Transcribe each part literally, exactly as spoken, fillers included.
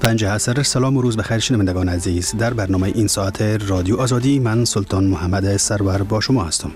پنج عصر. سلام و روز بخیر شنوندگان عزیز. در برنامه این ساعت رادیو آزادی من سلطان محمد سرور با شما هستم.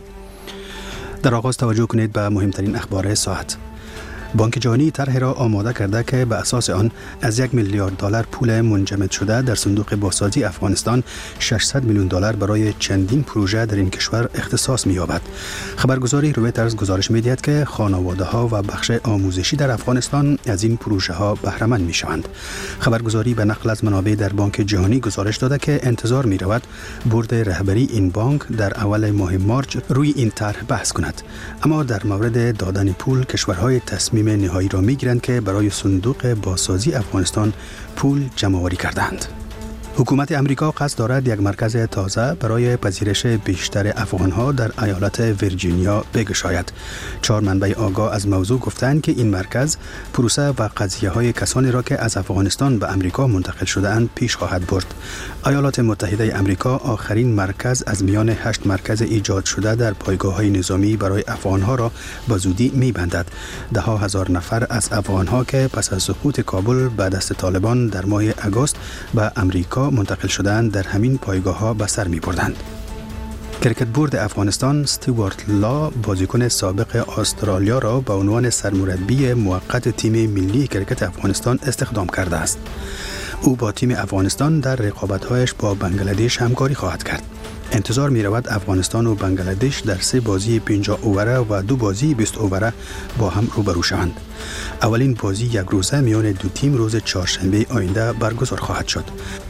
در آغاز توجه کنید به مهمترین اخبار ساعت. بانک جهانی طرحی را آماده کرده که به اساس آن از یک میلیارد دلار پول منجمد شده در صندوق بازسازی افغانستان ششصد میلیون دلار برای چندین پروژه در این کشور اختصاص می‌یابد. خبرگزاری رویترز گزارش می‌دهد که خانواده‌ها و بخش آموزشی در افغانستان از این پروژه‌ها بهره مند می‌شوند. خبرگزاری به نقل از منابع در بانک جهانی گزارش داده که انتظار می‌رود بورد رهبری این بانک در اول ماه مارچ روی این طرح بحث کند. اما در مورد دادن پول کشورهای تصمیم نهایی را می‌گیرند که برای صندوق بازسازی افغانستان پول جمع‌آوری کردند. حکومت امریکا قصد دارد یک مرکز تازه برای پذیرش بیشتر افغان‌ها در ایالت ویرجینیا بگشاید. چهار منبع آگاه از موضوع گفتند که این مرکز پروسه و قضیه‌های کسانی را که از افغانستان به امریکا منتقل شده‌اند پیش خواهد برد. ایالات متحده امریکا آخرین مرکز از میان هشت مرکز ایجاد شده در پایگاه‌های نظامی برای افغان‌ها را به زودی می‌بندد. ده ها هزار نفر از افغان‌ها که پس از سقوط کابل به دست طالبان در ماه آگوست به امریکا منتقل شدند در همین پایگاه‌ها به سر می‌بردند. کرکت بورد افغانستان استیوارت لا بازیکن سابق استرالیا را به عنوان سرمربی موقت تیم ملی کرکت افغانستان استخدام کرده است. او با تیم افغانستان در رقابت‌هایش با بنگلادش همکاری خواهد کرد. انتظار می رود افغانستان و بنگلادش در سه بازی پنجاه اووره و دو بازی بیست اووره با هم روبرو شوند. اولین بازی یک روزه میان دو تیم روز چهارشنبه آینده برگزار خواهد شد.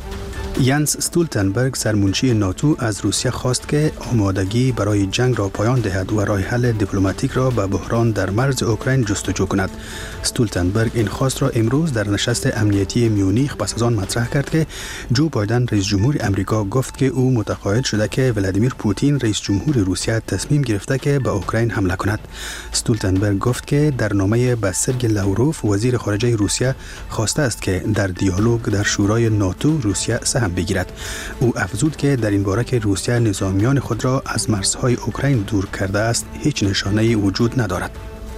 یانس استولتنبرگ سرمنشی ناتو از روسیه خواست که آمادگی برای جنگ را پایان دهد و راه حل دیپلماتیک را به بحران در مرز اوکراین جستجو کند. استولتنبرگ این خواست را امروز در نشست امنیتی میونیخ پس از آن مطرح کرد که جو بایدن رئیس جمهور امریکا گفت که او متقاعد شده که ولادیمیر پوتین رئیس جمهور روسیه تصمیم گرفته که به اوکراین حمله کند. استولتنبرگ گفت که در نامه به سرگئی لاوروف وزیر خارجه روسیه خواسته است که در دیالوگ در شورای ناتو روسیه سهم بگیرد. او افزود که در این باره که روسیه نظامیان خود را از مرزهای اوکراین دور کرده است هیچ نشانه‌ای وجود ندارد.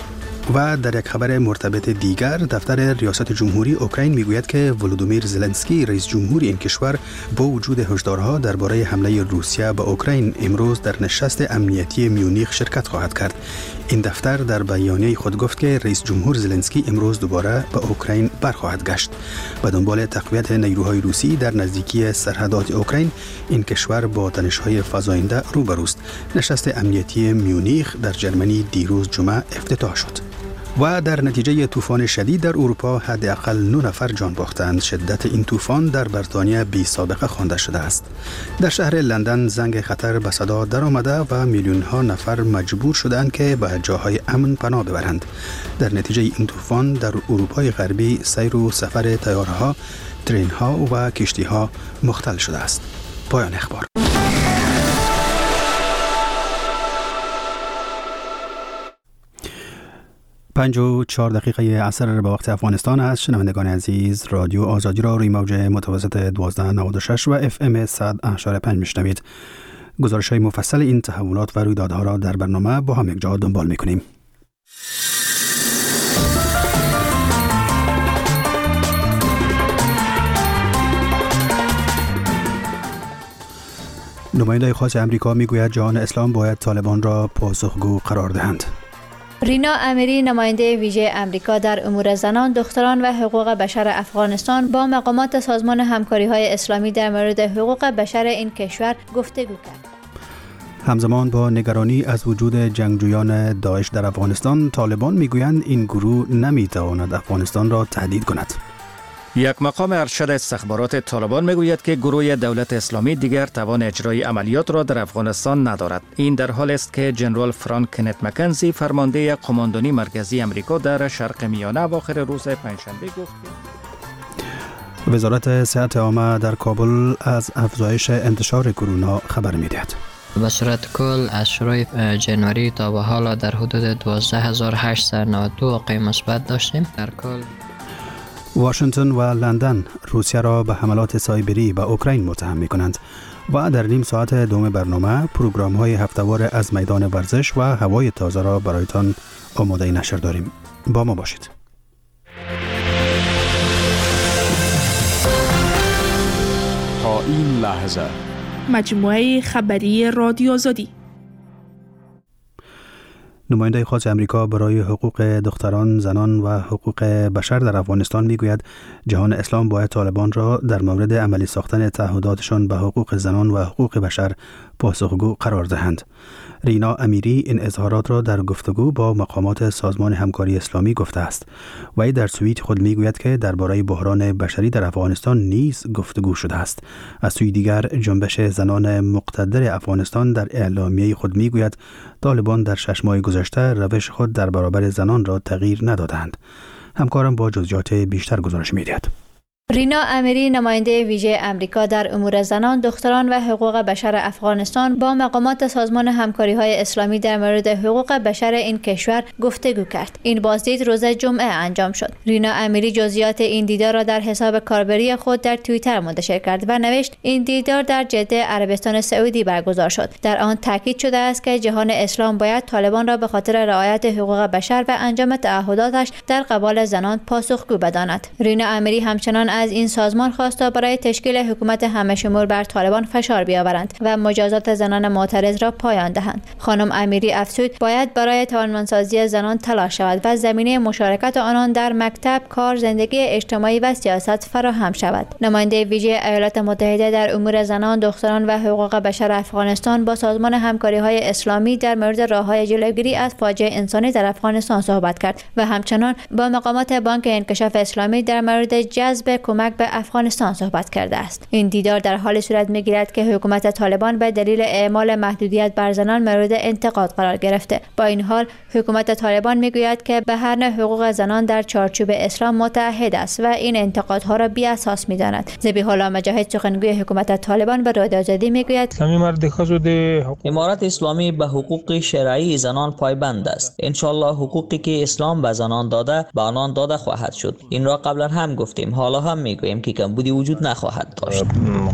و در یک خبر مرتبط دیگر دفتر ریاست جمهوری اوکراین میگوید که ولودیمیر زلنسکی رئیس جمهور این کشور با وجود هشدارها درباره حمله روسیه به اوکراین امروز در نشست امنیتی میونیخ شرکت خواهد کرد. این دفتر در بیانیه خود گفت که رئیس جمهور زلنسکی امروز دوباره به اوکراین برخواهد گشت. به دنبال تقویت نیروهای روسی در نزدیکی سرحدات اوکراین این کشور با تنش‌های فزاینده روبروست. نشست امنیتی میونیخ در جرمنی دیروز جمعه افتتاح شد. و در نتیجه طوفان شدید در اروپا حداقل نه نفر جان باختند. شدت این طوفان در بریتانیا بی سابقه خوانده شده است. در شهر لندن زنگ خطر به صدا درآمده و میلیون ها نفر مجبور شدند که به جاهای امن پناه ببرند. در نتیجه این طوفان در اروپای غربی سیر و سفر طیاره‌ها، ترین‌ها و کشتی‌ها مختل شده است. پایان اخبار. پنج و چهار دقیقه عصر به وقت افغانستان است. شنوندگان عزیز رادیو آزادی را روی موج متوسط دوازده نود و شش و اف ام صد و هشت و پنج میشنوید. گزارش های مفصل این تحولات و رویدادها را در برنامه با هم یک جا دنبال میکنیم. نماینده خاص امریکا میگوید جهان اسلام باید طالبان را پاسخگو قرار دهند. رینا امیری نماینده ویژه امریکا در امور زنان، دختران و حقوق بشر افغانستان با مقامات سازمان همکاری‌های اسلامی در مورد حقوق بشر این کشور گفتگو کرد. همزمان با نگرانی از وجود جنگجویان داعش در افغانستان، طالبان میگویند این گروه نمیتواند افغانستان را تهدید کند. یک مقام ارشد استخبارات طالبان میگوید که گروه دولت اسلامی دیگر توان اجرای عملیات را در افغانستان ندارد. این در حال است که جنرال فرانک کنت مکنزی فرمانده قماندانی مرکزی امریکا در شرق میانه اواخر روز پنجشنبه گفت که وزارت صحت عامه در کابل از افزایش انتشار کرونا خبر می‌دهد. به صورت کل از شروع جنوری تا به حال در حدود دوازده هزار و هشتصد و نود و دو واقعه مثبت داشتیم. در کل واشنگتن و لندن روسیه را به حملات سایبری به اوکراین متهم می‌کنند و در نیم ساعت دوم برنامه پروگرام‌های هفته‌وار از میدان ورزش و هوای تازه را برایتان آماده نشر داریم. با ما باشید. این لحظه مجموعه خبری رادیو آزادی. نماینده خاص امریکا برای حقوق دختران، زنان و حقوق بشر در افغانستان میگوید جهان اسلام باید طالبان را در مورد عملی ساختن تعهداتشان به حقوق زنان و حقوق بشر پاسخگو قرار دهند. رینا امیری این اظهارات را در گفتگو با مقامات سازمان همکاری اسلامی گفته است. وی در توییت خود میگوید که درباره بحران بشری در افغانستان نیز گفتگو شده است. از سوی دیگر جنبش زنان مقتدر افغانستان در اعلامیه خود میگوید طالبان در شش ماه گذشته روش خود در برابر زنان را تغییر ندادند. همکارم با جزئیات بیشتر گزارش می‌دهد. رینا امیری نماینده ویژه امریکا در امور زنان، دختران و حقوق بشر افغانستان با مقامات سازمان همکاری‌های اسلامی در مورد حقوق بشر این کشور گفتگو کرد. این بازدید روز جمعه انجام شد. رینا امیری جزئیات این دیدار را در حساب کاربری خود در توییتر منتشر کرد و نوشت این دیدار در جده عربستان سعودی برگزار شد. در آن تاکید شده است که جهان اسلام باید طالبان را به خاطر رعایت حقوق بشر و انجام تعهداتش در قبال زنان پاسخگو بداند. رینا امیری همچنان از این سازمان خواست تا برای تشکیل حکومت همه‌شمول بر طالبان فشار بیاورند و مجازات زنان معترض را پایان دهند. خانم امیری افزود باید برای توانمندسازی زنان تلاش شود و زمینه مشارکت آنان در مکتب، کار، زندگی اجتماعی و سیاست فراهم شود. نماینده ویژه ایالات متحده در امور زنان، دختران و حقوق بشر افغانستان با سازمان همکاری‌های اسلامی در مورد راه‌های جلوگیری از فاجعه انسانی در افغانستان صحبت کرد و همچنان با مقامات بانک انکشاف اسلامی در مورد جذب کمک به افغانستان صحبت کرده است. این دیدار در حال صورت می‌گیرد که حکومت طالبان به دلیل اعمال محدودیت بر زنان مورد انتقاد قرار گرفته. با این حال حکومت طالبان میگوید که به هر نوع حقوق زنان در چارچوب اسلام متعهد است و این انتقادها را بی اساس می‌داند. ذبیح الله مجاهد سخنگوی حکومت طالبان به رادیو آزادی میگوید امارت اسلامی به حقوق شرعی زنان پایبند است. ان شاء الله حقوقی که اسلام به زنان داده به آنان داده خواهد شد. این را قبلا هم گفتیم، حالا هم میگویم که کمبودی وجود نخواهد داشت.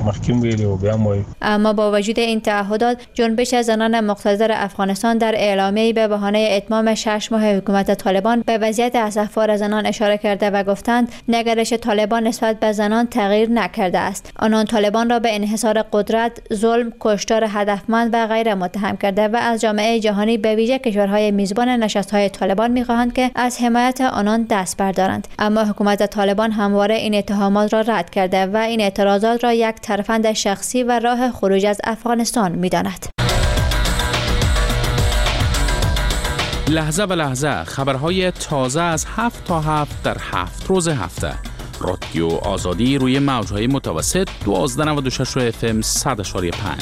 اما با وجود این تعهدات، جنبش زنان مقتدر افغانستان در اعلامیه‌ای به بهانه اتمام شش ماه حکومت طالبان به وضعیت اسفبار زنان اشاره کرده و گفتند نگرش طالبان نسبت به زنان تغییر نکرده است. آنان طالبان را به انحصار قدرت، ظلم، کشتار هدفمند و غیره متهم کرده و از جامعه جهانی به ویژه کشورهای میزبان نشست‌های طالبان می‌خواهند که از حمایت آنان دست بردارند. اما حکومت طالبان همواره این اتهامات را رد کرده و این اعتراضات را یک ترفند شخصی و راه خروج از افغانستان می‌داند. لحظه به لحظه خبرهای تازه از هفت تا هفت در هفت روز هفته. رادیو آزادی روی موج‌های متوسط دوازده و نود و شش اف ام صد و پنج.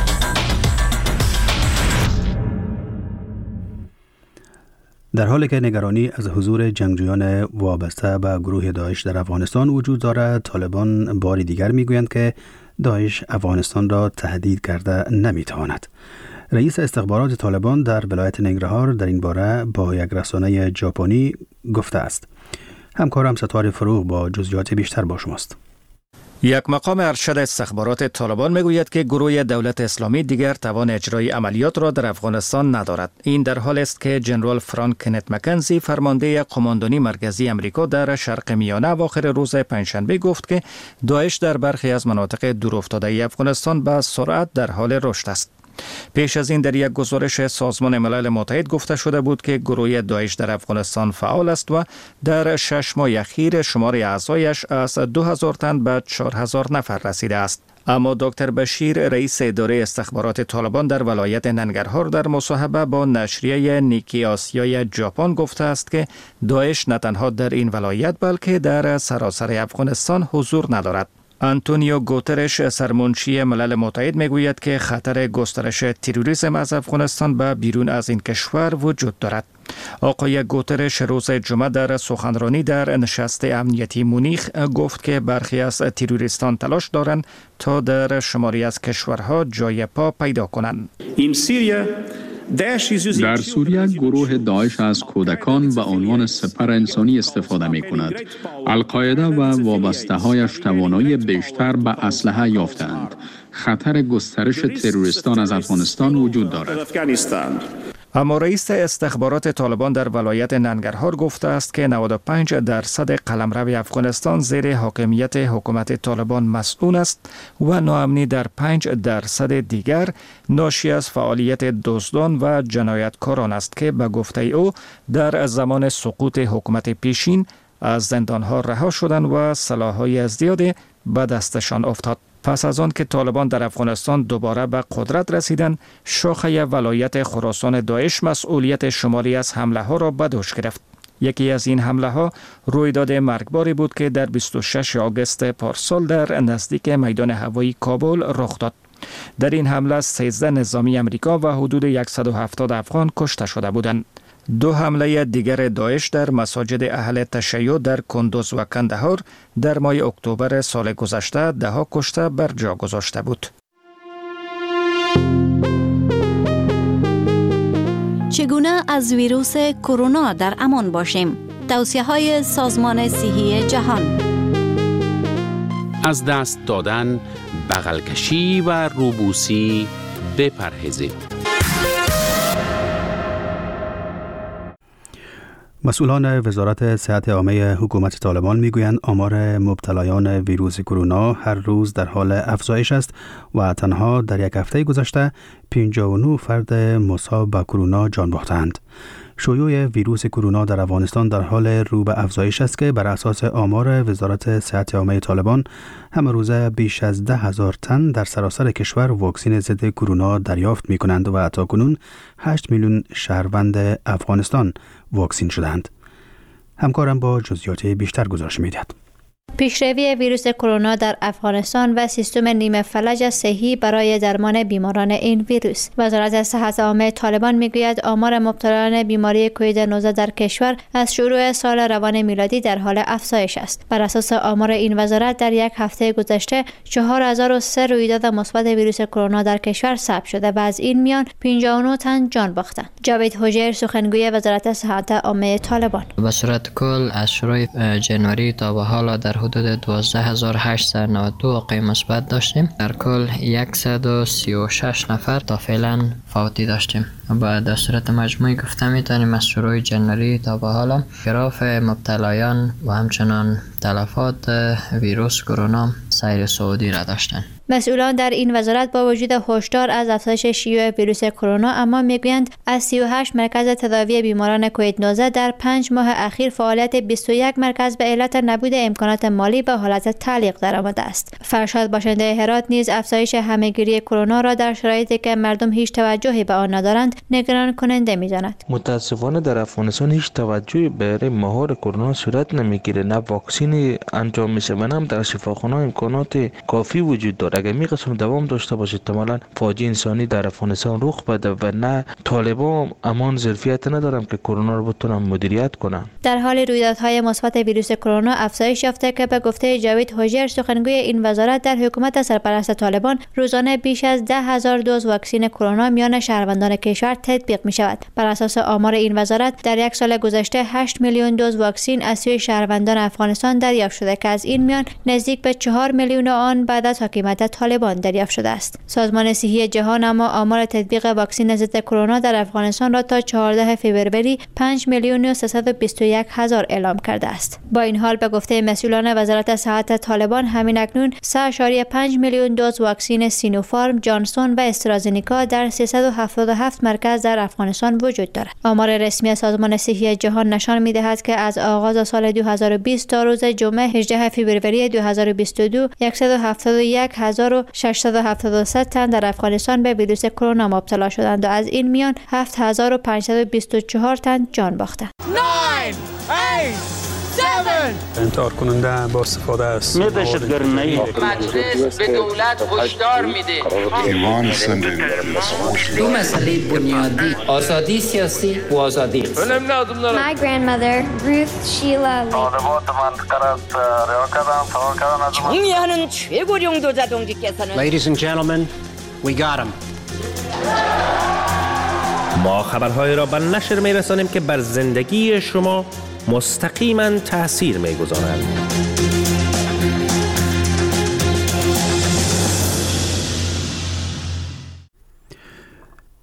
در حالی که نگرانی از حضور جنگجویان وابسته به گروه داعش در افغانستان وجود دارد، طالبان بار دیگر میگویند که داعش افغانستان را تهدید کرده نمیتواند. رئیس استخبارات طالبان در ولایت ننگرهار در این باره با یک رسانه ژاپنی گفته است. همکارم ستاره فروغ با جزئیات بیشتر با شماست. یک مقام ارشد استخبارات طالبان میگوید که گروه دولت اسلامی دیگر توان اجرای عملیات را در افغانستان ندارد. این در حالی است که جنرال فرانک کنت مکنزی فرمانده قماندانی مرکزی امریکا در شرق میانه اواخر روز پنجشنبه گفت که داعش در برخی از مناطق دورافتاده افغانستان به سرعت در حال رشد است. پیش از این در یک گزارش سازمان ملل متحد گفته شده بود که گروه داعش در افغانستان فعال است و در شش ماه اخیر شمار اعضایش از دو هزار تن به چهار هزار نفر رسیده است. اما دکتر بشیر رئیس اداره استخبارات طالبان در ولایت ننگرهار در مصاحبه با نشریه نیکی آسیای ژاپن گفته است که داعش نه تنها در این ولایت بلکه در سراسر افغانستان حضور ندارد. آنتونیو گوترش سرمنشی ملل متحد میگوید که خطر گسترش تروریسم از افغانستان به بیرون از این کشور وجود دارد. آقای گوترش روز جمعه در سخنرانی در نشست امنیتی مونیخ گفت که برخی از تروریستان تلاش دارند تا در شماری از کشورها جای پا پیدا کنند. در سوریه گروه داعش از کودکان به عنوان سپر انسانی استفاده می کند. القاعده و وابسته هایش توانایی بیشتر به اسلحه یافتند. خطر گسترش تروریستان از افغانستان وجود دارد. اما رئیس استخبارات طالبان در ولایت ننگرهار گفته است که نود و پنج درصد قلمرو افغانستان زیر حاکمیت حکومت طالبان مسئول است و ناامنی در پنج درصد دیگر ناشی از فعالیت دزدان و جنایتکاران است که به گفته او در زمان سقوط حکومت پیشین از زندانها رها شدند و سلاح‌های زیادی به دستشان افتاد. پس از آن که طالبان در افغانستان دوباره به قدرت رسیدند، شاخه ولایت خراسان داعش مسئولیت شماری از حمله ها را به دوش گرفت. یکی از این حمله ها رویداد مرگباری بود که در بیست و ششم آگوست پارسال در نزدیک میدان هوایی کابل رخ داد. در این حمله سیزده نظامی امریکا و حدود صد و هفتاد افغان کشته شده بودند. دو حمله دیگر داعش در مساجد اهل تشیع در کندوز و کندهار در ماه اکتبر سال گذشته ده ها کشته بر جا گذاشته بود. چگونه از ویروس کرونا در امان باشیم؟ توصیه‌های سازمان صحی جهان. از دست دادن، بغل کشی و روبوسی بپرهیزید. مسئولان وزارت صحت عامه حکومت طالبان میگویند آمار مبتلایان ویروس کرونا هر روز در حال افزایش است و تنها در یک هفته گذشته پنجاه و نه فرد مصاب به کرونا جان باختند. شیوع ویروس کرونا در افغانستان در حال رو به افزایش است که بر اساس آمار وزارت صحت عامه طالبان همه روزه بیش از ده هزار تن در سراسر کشور واکسن ضد کرونا دریافت می کنند و تاکنون هشت میلیون شهروند افغانستان واکسین شدند. همکارم با جزئیات بیشتر گزارش می دهد. پیشروی ویروس کرونا در افغانستان و سیستم نیمه فلج صحی برای درمان بیماران این ویروس. وزارت صحت عامه طالبان میگوید آمار مبتلایان بیماری کووید نوزده در کشور از شروع سال روان میلادی در حال افزایش است. بر اساس آمار این وزارت در یک هفته گذشته چهار هزار و سه رویداد مثبت ویروس کرونا در کشور ثبت شده و از این میان پنجاه و نه تن جان باختند. جاوید هوجیر سخنگوی وزارت صحت عامه طالبان: به صورت کل از شروع جنوری تا به حال در حدود دوازده هزار و هشتصد و نود و دو واقعه مثبت داشتیم. در کل صد و سی و شش نفر تا فعلا فوتی داشتیم. با در صورت مجموعی گفته میتونیم از شروع جنوری تا به حالا گراف مبتلایان و همچنان تلفات ویروس کرونا سیر صعودی را داشتند. مسئولان در این وزارت با وجود هشدار از افزایش شیوع ویروس کرونا اما میگویند از سی و هشت مرکز تداوی بیماران کووید نوزده در پنج ماه اخیر فعالیت بیست و یک مرکز به علت نبود امکانات مالی به حالت تعلیق درآمده است. فرشاد باشنده هرات نیز افزایش همهگیری کرونا را در شرایطی که مردم هیچ توجهی به آن ندارند نگران کننده می‌داند. متاسفانه در افغانستان هیچ توجهی برای مهار کرونا صورت نمیگیره، نه واکسین انجام میشه و هم در شفاخانه امکانات کافی وجود داره. اگر می قسم دوام داشته باشه احتمالاً فاجعه انسانی در افغانستان رخ بده و نه طالبان امان ظرفیت ندارن که کرونا رو بتونن مدیریت کنن. در حال رویدادهای مثبت ویروس کرونا افزایش یافته که به گفته جاوید هوجیر سخنگوی این وزارت در حکومت سرپرست طالبان روزانه بیش از ده هزار دوز واکسن کرونا میان شهروندان کشور تطبیق می شود. بر اساس آمار این وزارت در یک سال گذشته هشت میلیون دوز واکسن از سوی شهروندان افغانستان دریافت شده که از این میان نزدیک به چهار میلیون آن بعد از حاکمیت طالبان دریافت شده است. سازمان صحی جهان اما آمار تطبیق واکسن ضد کرونا در افغانستان را تا چهاردهم فوریه پنج میلیون و سیصد و بیست و یک هزار اعلام کرده است. با این حال به گفته مسئولان وزارت صحت طالبان همین اکنون سه ممیز پنج میلیون دوز واکسن سینوفارم، جانسون و استرازنیکا در سیصد و هفتاد و هفت مرکز در افغانستان وجود دارد. آمار رسمی سازمان صحی جهان نشان می‌دهد که از آغاز سال دو هزار و بیست تا روز جمعه هجدهم فوریه دو هزار و بیست و دو صد و هفتاد و یک هزار و ششصد و هفتاد و سه تن در افغانستان به ویروس کرونا مبتلا شدند و از این میان هفت هزار و پانصد و بیست و چهار تن جان باختند. انتحار کننده با استفاده است. مجلس به دولت هشدار میده. دو مسئله بنیادی، آزادی سیاسی و آزادی اقتصادی. My grandmother Ruth Sheila 정의하는 최고령 도자동지께서는 Ladies and gentlemen, we got him. ما خبرهای را به نشر میرسانیم که بر زندگی شما مستقیما تأثیر میگذارند.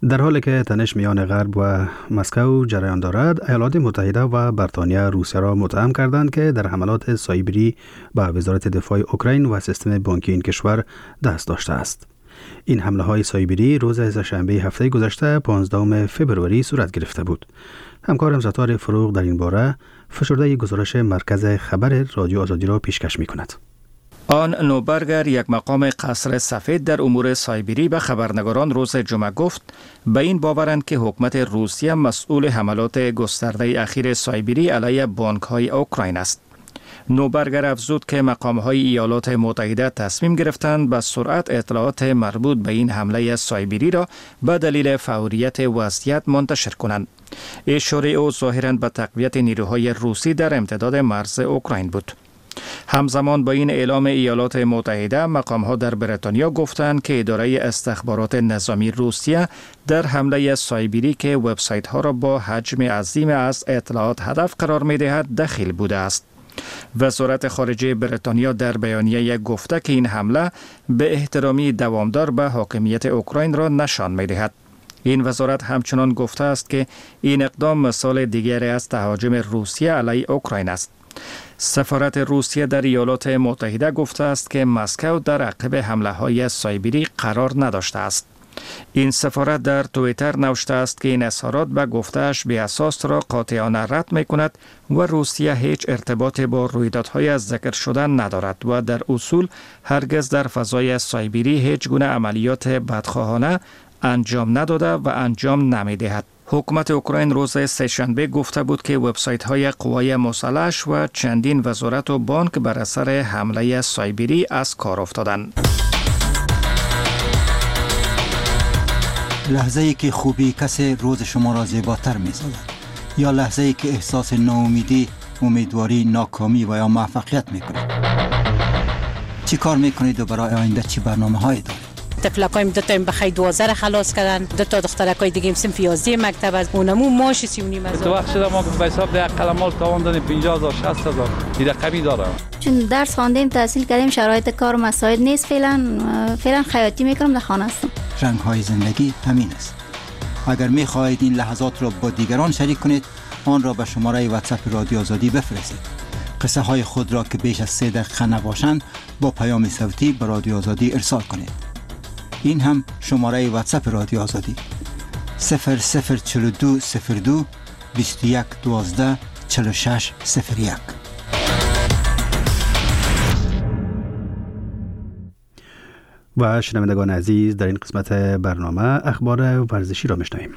در حالی که تنش میان غرب و مسکو جریان دارد، ایالات متحده و بریتانیا روسیه را متهم کردند که در حملات سایبری به وزارت دفاع اوکراین و سیستم بانکی این کشور دست داشته است. این حمله های سایبری روز سه‌شنبه هفته گذشته پانزدهم فوریه صورت گرفته بود. همکارم ستار فروغ در این باره فشرده گزارش مرکز خبر رادیو آزادی را پیشکش می کند. آن نوبرگر، یک مقام قصر سفید در امور سایبری، به خبرنگاران روز جمعه گفت به این باورند که حکومت روسیه مسئول حملات گسترده اخیر سایبری علیه بانک‌های اوکراین است. نوبرگر افزود که مقام‌های ایالات متحده تصمیم گرفتند به سرعت اطلاعات مربوط به این حمله سایبری را به دلیل فوریت وضعیت منتشر کنند. اشاره او ظاهراً به تقویت نیروهای روسی در امتداد مرز اوکراین بود. همزمان با این اعلام ایالات متحده، مقام‌ها در بریتانیا گفتند که اداره استخبارات نظامی روسیه در حمله سایبری که وبسایت‌ها را با حجم عظیم از اطلاعات هدف قرار می‌دهد دخیل بوده است. وزارت خارجه بریتانیا در بیانیه گفته که این حمله به احترامی دوامدار به حاکمیت اوکراین را نشان می‌دهد. این وزارت همچنان گفته است که این اقدام مثال دیگری از تهاجم روسیه علیه اوکراین است. سفارت روسیه در ایالات متحده گفته است که مسکو در عقب حمله‌های سایبری قرار نداشته است. این سفارت در توییتر نوشته است که این اظهارات به گفته‌اش بی اساس را قاطعانه رد می‌کند و روسیه هیچ ارتباطی با رویدادهای از ذکر شده ندارد و در اصول هرگز در فضای سایبری هیچ گونه عملیات بدخواهانه انجام نداده و انجام نمی‌دهد. حکومت اوکراین روز سه‌شنبه گفته بود که وبسایت‌های قوای مسلح و چندین وزارت و بانک بر اثر حمله سایبری از کار افتادند. لحظه‌ای که خوبی کسی روز شما را زیباتر می‌سازد، یا لحظه‌ای که احساس ناامیدی، امیدواری، ناکامی و یا موفقیت می‌کنید. چی کار می‌کنید و برای آینده چی برنامه‌هایی دارید؟ تفلکایم دو تا این بخی دوازده خلاص کردن، دو تا دخترکای دیگه صنف یازده مکتب از اونمو ماش سی و نیم هزار. تو وقت شده ما به حساب ده قلمال تاوان دادیم پنجاه هزار شصت هزار این رقمی داره. چون درس خواندیم، تحصیل کردیم، شرایط کار مساعد نیست، فعلا فعلا خیاطی میکنم، در خانه هستم. رنگ‌های زندگی همین است. اگر می‌خواهید این لحظات را با دیگران شریک کنید، آن را به شماره واتساپ رادیو آزادی بفرستید. قصه های خود را که بیش از سه دقیقه نباشند با پیام صوتی به رادیو آزادی ارسال کنید. این هم شماره واتساپ رادیو آزادی صفر صفر چهل و دو صفر دو بیست و یک دوازده چهل و شش صفر یک. و شنوندگان عزیز، در این قسمت برنامه اخبار ورزشی را میشنویم.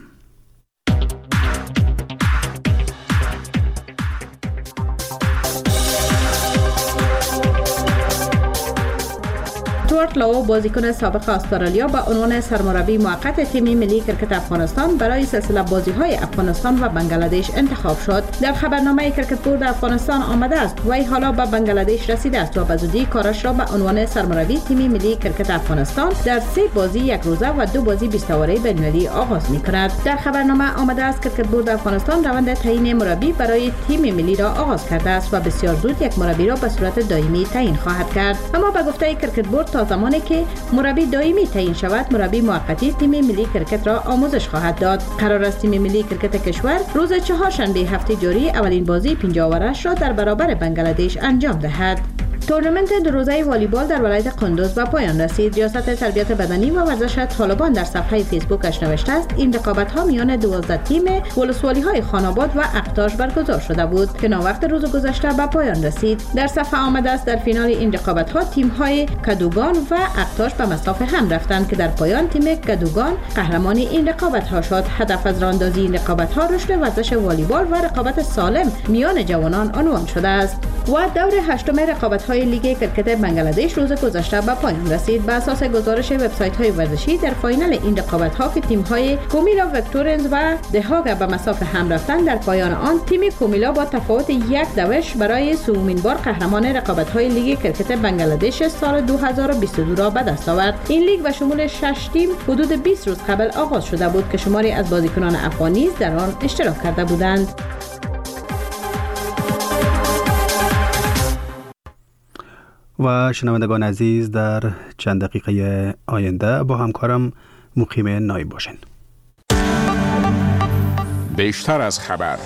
استوارت لاو، بازیکن سابق استرالیا، با عنوان سرمربی موقت تیم ملی کرکت افغانستان برای سلسله بازی‌های افغانستان و بنگلادش انتخاب شد. در خبرنامه کرکت بورد افغانستان آمده است وی حالا به بنگلادش رسیده است و به زودی کارش را به عنوان سرمربی تیم ملی کرکت افغانستان در سه بازی یک روزه و دو بازی بیست اوره بین‌المللی آغاز می‌کند. در خبرنامه آمده است کرکت بورد افغانستان روند تعیین مربی برای تیم ملی را آغاز کرده است و بسیار زود یک مربی را به صورت دائمی تعیین خواهد کرد. اما به گفته کرکت بورد تا زمانی که مربی دائمی تعیین شود، مربی موقتی تیم ملی کرکت را آموزش خواهد داد. قرار است تیم ملی کرکت کشور روز چهارشنبه هفته جاری اولین بازی پنجاه اوورش را در برابر بنگلادش انجام دهد. تورنمنت دو روزه والیبال در ولایت قندوز به پایان رسید. ریاست تربیت بدنی و ورزش طالبان در صفحه فیسبوکش نوشته است این رقابت‌ها میان دوازده تیم ولسوالی‌های خاناباد و اقتاش برگزار شده بود که ناوقت روز گذشته به پایان رسید. در صفحه آمده است در فینال این رقابت‌ها تیم‌های کدوگان و اقتاش به مسافه هم رفتند که در پایان تیم کدوگان قهرمان این رقابت‌ها شد. هدف از راه‌اندازی این رقابت‌ها رشد ورزش والیبال و رقابت سالم میان جوانان عنوان شده است. و دور هشتم رقابت‌های لیگ کرکت بنگلادش روز گذشته به پایان رسید. به اساس گزارش وبسایت‌های ورزشی در فاینال این رقابت‌ها که تیم‌های کومیلا ویکتورینز و دهاگ به مسافه هم رفتند، در پایان آن تیم کومیلا با تفاوت یک دوش برای سومین بار قهرمان رقابت‌های لیگ کرکت بنگلادش سال دو هزار و بیست و دو را به دست آورد. این لیگ به شمول شش تیم حدود بیست روز قبل آغاز شده بود که شماری از بازیکنان افغان نیز در آن اشتراک کرده بودند. و شنوندگان عزیز، در چند دقیقه آینده با همکارم مقیم نایب باشین. بیشتر از خبر.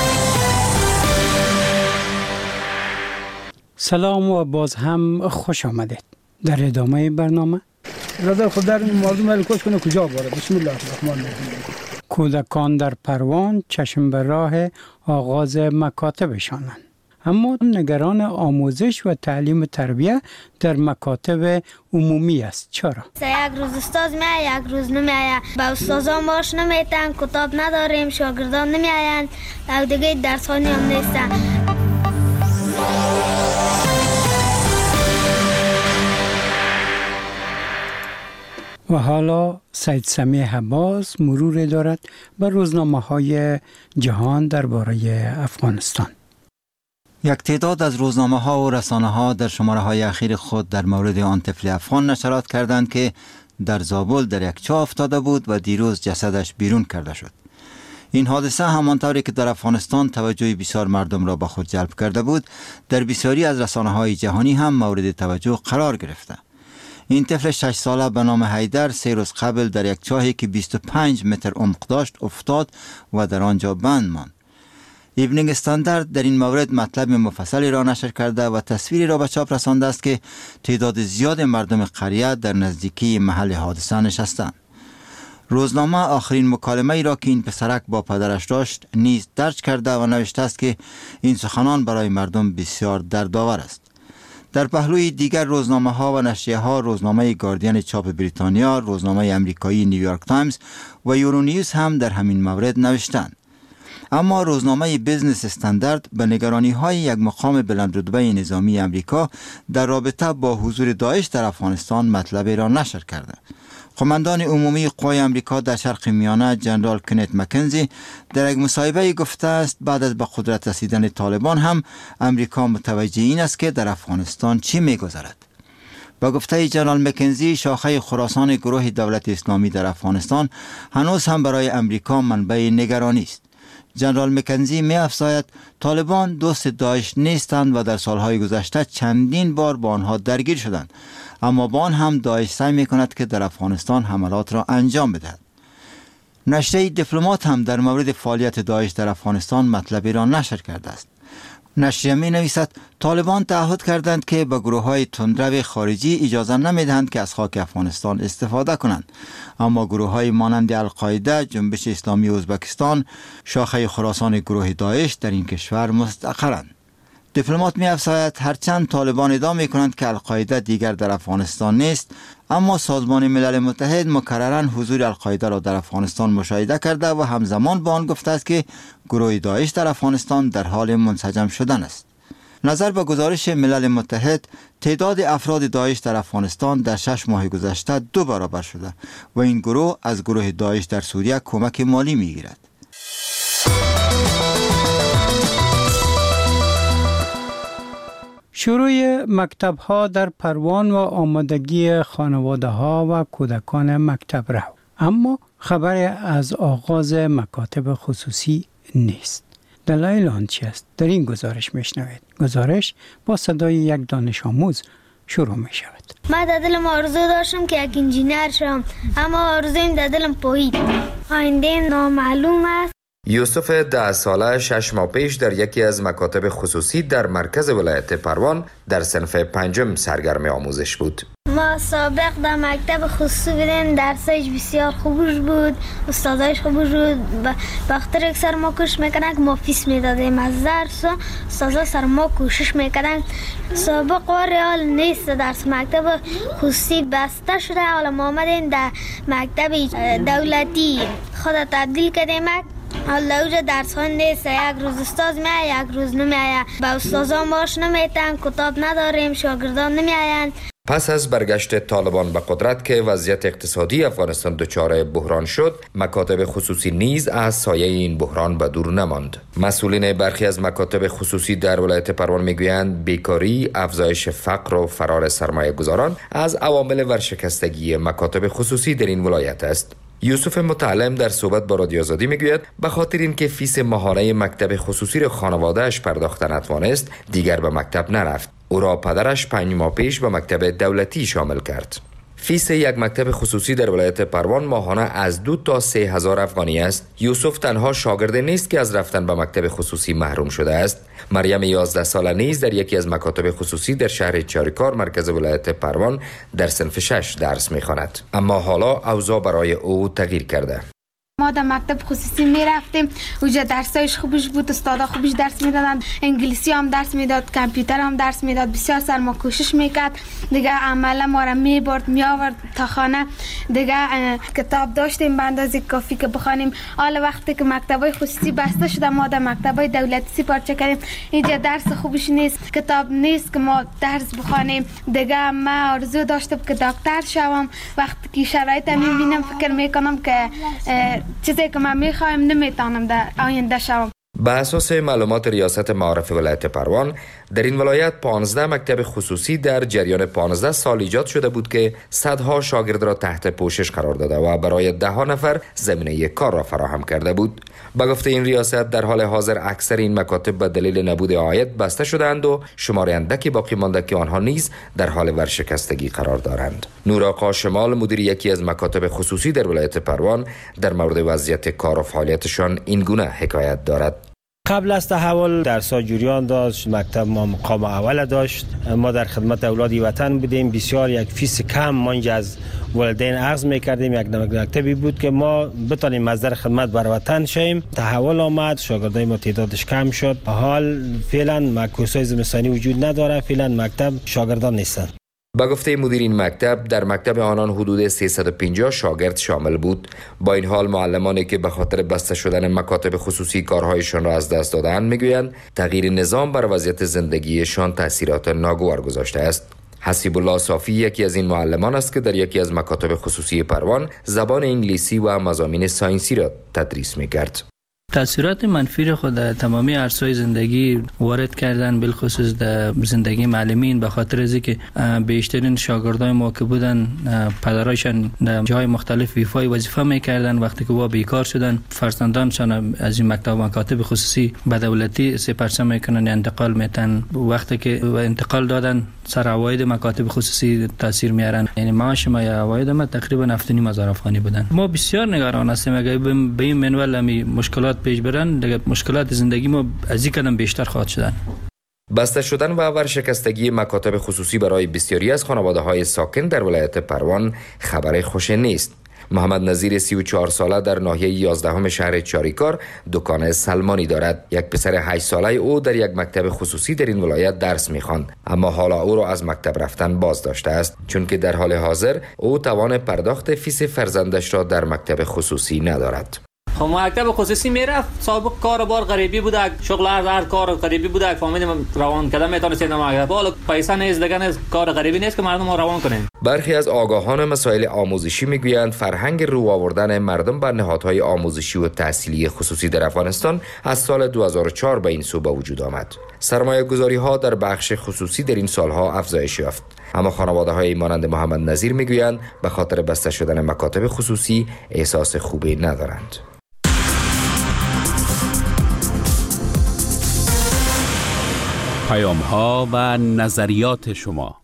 سلام و باز هم خوش آمدید. در ادامه برنامه رضا خود در مردم الکوش کنه کجا باره. بسم الله الرحمن الرحیم. کودکان در پروان چشم به راه آغاز مکاتبشانند، اما نگران آموزش و تعلیم تربیه در مکاتب عمومی است. چرا؟ یک روز استاد میاد، یک روز نمیاد. با استادان ماش نمیتن، کتاب نداریم، شاگردان نمیآیند، و دیگه درسانی هم نیستن. و حالا سید سمیع عباس مرور دارد بر روزنامه های جهان درباره افغانستان. یک تعداد از روزنامه ها و رسانه ها در شماره های اخیر خود در مورد آن طفل افغان نشرات کردند که در زابل در یک چاه افتاده بود و دیروز جسدش بیرون کرده شد. این حادثه همانطوری که در افغانستان توجه بسیار مردم را به خود جلب کرده بود، در بسیاری از رسانه های جهانی هم مورد توجه قرار گرفته. این طفل شش ساله به نام حیدر سه روز قبل در یک چاهی که بیست و پنج متر عمق داشت افتاد و در آنجا بند ماند. ایونینگ استاندارد در این مورد مطلب مفصلی را نشر کرده و تصویری را به چاپ رسانده است که تعداد زیاد مردم قریه در نزدیکی محل حادثه نشستند. روزنامه آخرین مکالمه ای را که این پسرک با پدرش داشت نیز درج کرده و نوشته است که این سخنان برای مردم بسیار دردآور است. در پهلوی دیگر روزنامه ها و نشریه ها، روزنامه گاردین چاپ بریتانیا، روزنامه امریکایی نیویورک تایمز و یورو نیوز هم در همین مورد نوشتند. اما روزنامه بیزنس استاندارد به نگرانی های یک مقام بلندرتبه نظامی امریکا در رابطه با حضور داعش در افغانستان مطلبی را نشر کرده. قماندان عمومی قوای امریکا در شرق میانه جنرال کنت مکنزی در یک مصاحبه گفته است بعد از به قدرت رسیدن طالبان هم امریکا متوجه این است که در افغانستان چی می‌گذرد. با گفته جنرال مکنزی، شاخه خراسان گروه دولت اسلامی در افغانستان هنوز هم برای امریکا منبع نگرانی است. جنرال مکنزی می افزاید طالبان دوست داعش نیستند و در سالهای گذشته چندین بار با آنها درگیر شدند، اما با آن هم داعش سعی می کند که در افغانستان حملات را انجام بدهد. نشریه دیپلمات هم در مورد فعالیت داعش در افغانستان مطلبی را نشر کرده است. نشریه می نویسد طالبان تعهد کردند که به گروه های تندرو خارجی اجازه نمی دهند که از خاک افغانستان استفاده کنند، اما گروه های مانند القاعده، جنبش اسلامی ازبکستان، شاخه خراسان گروه داعش در این کشور مستقرند. دیپلمات می افزاید هرچند طالبان ادعا می کنند که القاعده دیگر در افغانستان نیست، اما سازمان ملل متحد مکرراً حضور القاعده را در افغانستان مشاهده کرده و همزمان با آن گفته است که گروه داعش در افغانستان در حال منسجم شدن است. نظر به گزارش ملل متحد، تعداد افراد داعش در افغانستان در شش ماه گذشته دو برابر شده و این گروه از گروه داعش در سوریه کمک مالی می گیرد. شروع مکتب ها در پروان و آمادگی خانواده ها و کودکان مکتب رو، اما خبری از آغاز مکاتب خصوصی نیست. دلایل آن چی است؟ در این گزارش میشنوید. گزارش با صدای یک دانش آموز شروع می شود. من در دلم آرزو داشتم که یک انجینر شم، اما آرزویم در دلم پایید. آینده نامعلوم است. یوسف ده ساله شش ماه پیش در یکی از مکاتب خصوصی در مرکز ولایت پروان در صنف پنجم سرگرم آموزش بود. ما سابق در مکتب خصوصی بودیم، درسش بسیار خوبش بود، استادایش خوبش بود. بخاطر یک سر ما کوشش میکنن که ما فیس میدادیم از درس، استادا سر ما کوشش میکنن. سابق و ریال نیست، درس مکتب خصوصی بسته شده، حالا ما آمدیم در مکتب دولتی خود تبدیل کردیم. حالا اوجا درس ها نیست، یک روز استاد میاد، یک روز نمیاد. با استادان ماش نمیتن، کتاب نداریم، شاگردان نمیآیند. پس از برگشت طالبان به قدرت که وضعیت اقتصادی افغانستان دچار بحران شد، مکاتب خصوصی نیز از سایه این بحران به دور نماند. مسئولین برخی از مکاتب خصوصی در ولایت پروان میگویند بیکاری، افزایش فقر و فرار سرمایه گذاران از عوامل ورشکستگی مکاتب خصوصی در این ولایت است. یوسف متعلم در صحبت با رادیو آزادی میگوید به خاطر اینکه فیس ماهانه مکتب خصوصی را خانواده‌اش پرداخت نتوانست، دیگر به مکتب نرفت. او را پدرش پنج ماه پیش به مکتب دولتی شامل کرد. فیس یک مکتب خصوصی در ولایت پروان ماهانه از دو تا سه هزار افغانی است. یوسف تنها شاگرد نیست که از رفتن به مکتب خصوصی محروم شده است. مریم یازده ساله نیز در یکی از مکاتب خصوصی در شهر چاریکار مرکز ولایت پروان در صنف شش درس می‌خواند. اما حالا اوضاع برای او تغییر کرده. ما در مکتب خصوصی می رفتیم، اونجا درسایش خوبش بود، استادا خوبش درس میدادن، انگلیسی هم درس میداد، کامپیوتر هم درس میداد. بسیار سر ما کوشش میکرد، دیگه عملا ما را میبرد میآورد تا خانه. دیگه کتاب داشتیم به اندازه کافی که بخوانیم. حالا وقتی که مکتبای خصوصی بسته شده ما در مکتبای دولتی سپارچه کردیم. اینجا درس خوبش نیست، کتاب نیست که ما درس بخوانیم. دیگه من آرزو داشتم که دکتر شوم. وقتی که شرایط میبینم فکر میکنم که چیزی که من میخوایم نمیتونم در آینده شوم. به اساس معلومات ریاست معارف ولایت پروان در این ولایت پانزده مکتب خصوصی در جریان پانزده سال ایجاد شده بود که صدها شاگرد را تحت پوشش قرار داده و برای ده ها نفر زمینه کار را فراهم کرده بود. به گفته این ریاست در حال حاضر اکثر این مکاتب به دلیل نبود عاید بسته شدند و شمار اندکی باقی مانده که آنها نیز در حال ورشکستگی قرار دارند. نورآقا شمال مدیر یکی از مکاتب خصوصی در ولایت پروان در مورد وضعیت کار و فعالیتشان این گونه حکایت دارد. قبل از تحول درس‌ها جریان داشت، مکتب ما مقام اول داشت، ما در خدمت اولاد وطن بودیم. بسیار یک فیس کم ما اینجا از والدین اخذ میکردیم. یک مکتبی بود که ما بتونیم مصدر خدمت بر وطن شیم. تحول آمد، شاگردای ما تعدادش کم شد. حال فعلا معکوسای زمستانی وجود نداره، فعلا مکتب شاگردان نیستند. با گفته مدیر این مکتب در مکتب آنان حدود سیصد و پنجاه شاگرد شامل بود. با این حال معلمانی که به خاطر بسته شدن مکاتب خصوصی کارهایشان را از دست دادند میگویند تغییر نظام بر وضعیت زندگیشان تاثیرات ناگوار گذاشته است. حسیب الله صافی یکی از این معلمان است که در یکی از مکاتب خصوصی پروان زبان انگلیسی و مضامین ساینسی را تدریس میکرد. تاثیرات منفی خود در تمامی عرصه‌های زندگی وارد کردن، بالخصوص در زندگی معلمین، به خاطر از اینکه بیشترین شاگردای ما که بودن پدرایشان در جای مختلف ویفای وظیفه میکردن. وقتی که با بیکار شدن فرزندانشان از این مکتب مکاتب خصوصی به دولتی سپرچه میکنن، انتقال میتن. وقتی که انتقال دادن سر عواید مکاتب خصوصی تاثیر میارن. یعنی معاش ما یا عواید ما تقریبا هفت و نیم هزار افغانی بودن. ما بسیار نگران هستیم اگه به این منوال همی مشکلات پیش برن، دیگه مشکلات زندگی ما از این قدم بیشتر خواهد شدن. بسته شدن و ورشکستگی مکاتب خصوصی برای بسیاری از خانواده‌های ساکن در ولایت پروان خبر خوش نیست. محمد نظیر سی و چهار ساله در ناحیه یازدهم شهر چاریکار دکان سلمانی دارد. یک پسر هشت ساله او در یک مکتب خصوصی در این ولایت درس می‌خواند، اما حالا او را از مکتب رفتن باز داشته است، چون که در حال حاضر او توان پرداخت فیس فرزندش را در مکتب خصوصی ندارد. خب مکتب خصوصی میرفت، سابق کار بار غریبی بوده، شغل هر هر کار غریبی بوده، فهمیدیم روان کردن میتونست این مکتب. حالا پیسه نیست دیگه، نیست کار غریبی نیست که مردم رو روان کنیم. برخی از آگاهان مسائل آموزشی میگویند فرهنگ رو آوردن مردم بر نهادهای آموزشی و تحصیلی خصوصی در افغانستان از سال دو هزار و چهار به این سو به وجود آمد. سرمایه گذاری ها در بخش خصوصی در این سالها افزایش یافت، اما خانواده های مانند محمد نظیر میگویند به خاطر بسته شدن مکاتب خصوصی احساس خوبی ندارند. پیام ها و نظریات شما.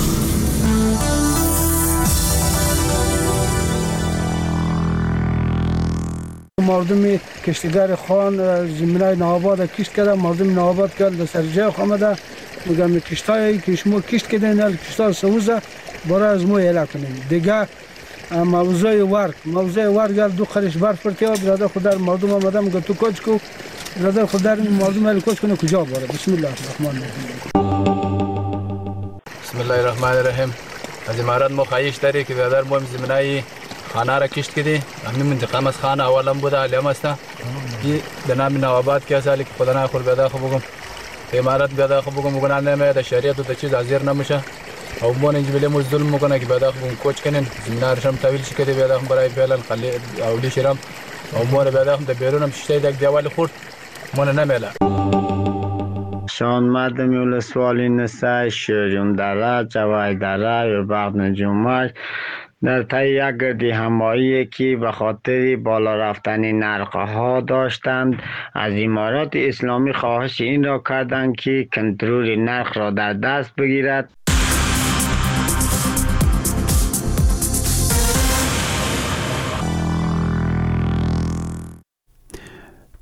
مردم کشتیگر خان زمینای نوآباد کشت کرده، مردم نوآباد کرد در سر جای آمده. میگم کشتایی که شما کشت کردین ال کشتا سوزه برای از ما اعلام کنیم. دیگه موضوع ورک موضوع ورک دو قرش برف پرتیا برادر خدا مردم آمده میگه تو کوچ کو برادر خدا مردم ال کوچ کنه کجا بره. بسم الله الرحمن الرحیم. بسم الله الرحمن الرحیم. از امارات ما خواهش داری که برادر ما زمینای خانه را کشت کردی. همین منطقه از خانه اولم بوده علیم است. این به نام نوآباد که سالی که خدا نخور بیاد خو بگم امارات بیاد خو بگم بگن نمیاد شریعت و چیز حاضر نمیشه. او مون انجبله مو ظلم میکنه که بیاد خو بگم کوچ کنن زمینارشم طویل شکلی بیاد خو برای فعلا خلی اولی شرم او مون بیاد خو د بیرونم شته یک دیوال خورد مون نمیله. شان مردم یول سوالی نسای شیرون داره جوای داره یا بعد نجومش در طی یک گردی همایی که به خاطر بالا رفتن نرخ‌ها داشتند از امارات اسلامی خواهش این را کردند که کنترل نرخ را در دست بگیرد.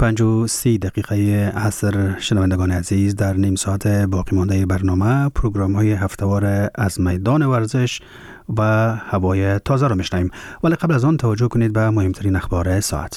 پنج و سی دقیقه عصر. شنوندگان عزیز، در نیم ساعت باقی مانده برنامه پروگرام های هفتهوار از میدان ورزش و هوای تازه را میشنویم، ولی قبل از آن توجه کنید به مهمترین اخبار ساعت.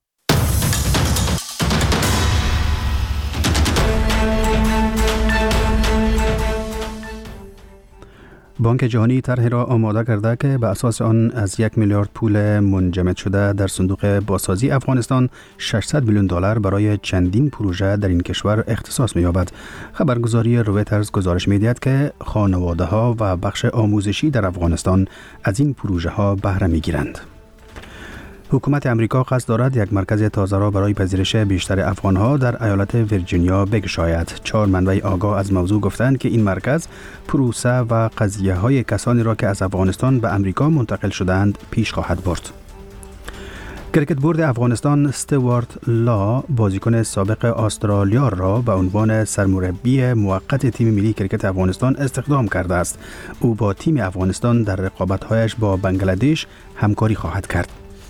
بانک جهانی طرحی را آماده کرده که به اساس آن از یک میلیارد پول منجمد شده در صندوق بازسازی افغانستان ششصد میلیون دلار برای چندین پروژه در این کشور اختصاص می‌یابد. خبرگزاری رویترز گزارش می‌دهد که خانواده‌ها و بخش آموزشی در افغانستان از این پروژه ها بهره می‌گیرند. حکومت امریکا قصد دارد یک مرکز تازه را برای پذیرش بیشتر افغانها در ایالت ویرجینیا بگشاید. چهار منبع آگاه از موضوع گفتند که این مرکز پروسه و قضیه های کسانی را که از افغانستان به امریکا منتقل شدند پیش خواهد برد. کرکت بورد افغانستان استوارت لا، بازیکن سابق استرالیا را به عنوان سرمربی موقت تیم ملی کرکت افغانستان استخدام کرده است. او با تیم افغانستان در رقابت‌هایش با بنگلادش همکاری خواهد کرد.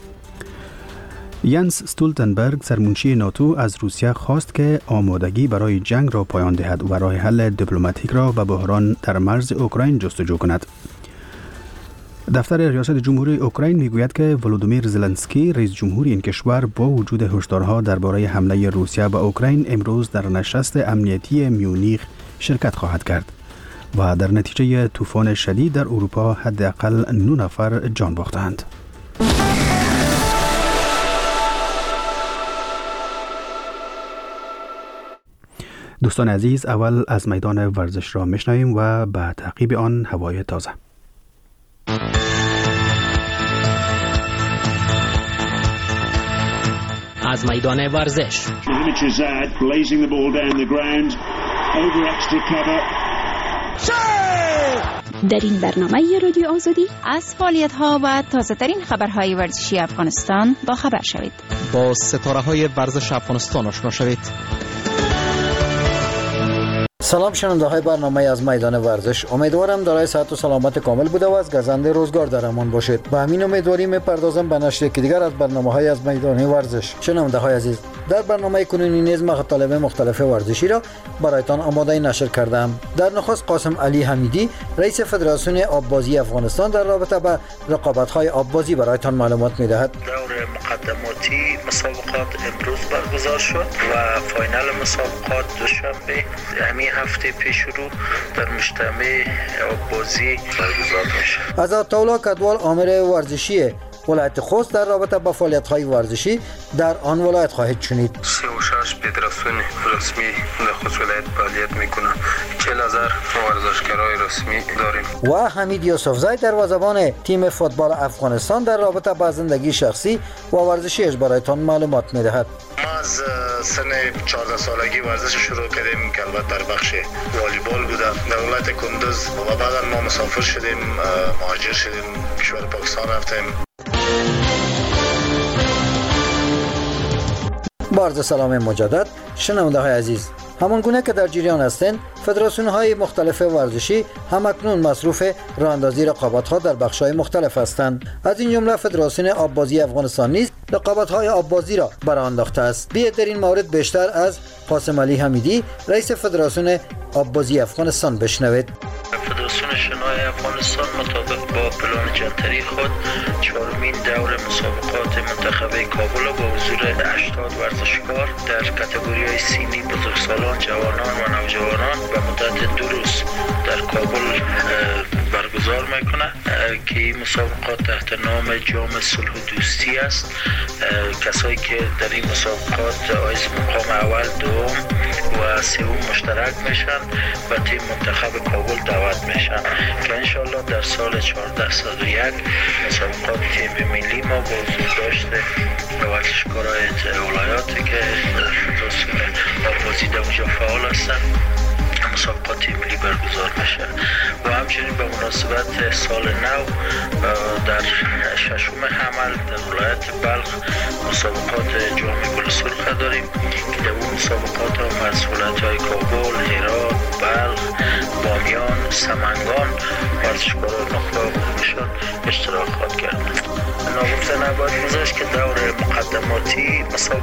ینس استولتنبرگ، سرمنشی ناتو، از روسیه خواست که آمادگی برای جنگ را پایان دهد و راه حل دیپلماتیک را به بحران در مرز اوکراین جستجو کند. دفتر ریاست جمهوری اوکراین میگوید که ولودیمیر زلنسکی، رئیس جمهور این کشور، با وجود هشدارها درباره حمله روسیه به اوکراین امروز در نشست امنیتی میونیخ شرکت خواهد کرد و در نتیجه طوفان شدید در اروپا حداقل نه نفر جان باختند. دوستان عزیز، اول از میدان ورزش را میشنویم و به تعقیب آن هوای تازه. از میدان ورزش. در این برنامه رادیو آزادی از فعالیت‌ها و تازه‌ترین خبرهای ورزشی افغانستان با خبر شوید. با ستاره‌های ورزش افغانستان آشنا شوید. سلام شنونده های برنامه از میدان ورزش، امیدوارم دارای صحت و سلامت کامل بوده و از گزنده روزگار در امان باشید. با همین امیدواری میپردازم به نشر یکی دیگر از برنامه های از میدان ورزش. شنونده های عزیز، در برنامه کنونی نیز مطالب مختلف ورزشی را برایتان آماده نشر کردم. در نخست قاسم علی حمیدی، رئیس فدراسیون آببازی افغانستان، در رابطه با رقابت های آببازی برایتان معلومات میدهد. دور مقدماتی مسابقات امروز برگزار شد و فاینال مسابقات دوشنبه همین هفته پیش رو در مجتمع آببازی برگزار میشه. آزاد تولا کدوال آمر ورزشی ولایت خوست در رابطه با فعالیت‌های ورزشی در آن ولایت خواهید شنید. سی و شش فدراسیون رسمی در خوست ولایت فعالیت میکنند. چهل هزار ورزشکارای رسمی داریم. و حمید یوسفزی، دروازه‌بان تیم فوتبال افغانستان، در رابطه با زندگی شخصی و ورزشیش برایتان معلومات میدهد. ما از سن چهارده سالگی ورزش شروع کردیم که البته در بخش والیبال بوده. در ولایت کندوز و بعدا ما مسافر شدیم، مهاجر شدیم، کشور پاکستان رفتیم. با عرض سلام مجدد شنونده های عزیز، همان گونه که در جریان هستند، فدراسیون های مختلف ورزشی همکنون مصروف راهاندازی رقابت ها در بخش های مختلف هستند. از این جمله فدراسیون آببازی افغانستان نیز رقابت های آببازی را برآورده انداخته است. بیایید در این مورد بیشتر از قاسم علی حمیدی، رئیس فدراسیون آببازی افغانستان بشنوید. فدراسیون شنای افغانستان مطابق با پلان جنتری خود چهارمین دور مسابقات منتخب کابل با حضور هشتاد ورزشکار در کاتگوری‌های سنی بزرگسالان، جوانان و نوجوانان به مدت دو روز در کابل برگزار میکنه که این مسابقات تحت نام جام صلح و دوستی است. کسایی که در این مسابقات از مقام اول، دوم و سوم مشترک میشن و تیم منتخب کابل دعوت میشن که انشالله در سال چهارده صد و یک مسابقات تیم ملی ما با حضور داشته ورزشکارای ولایاتی که فدراسیون آببازی در اونجا فعال هستن مسابقات تیم ملی برگزار میشه. و همچنین به مناسبت سال نو در ششم حمل در ولایت بلخ مسابقات جام گل سرخ داریم که در اون مسابقات هم از ولایت‌های کابل، هرات، بلخ، بامیان، سمنگان ورزشکاران نخبه بودشان اشتراک خواهد کرد. ناگفته نباید گذاشت که دور مقدماتی مسابقات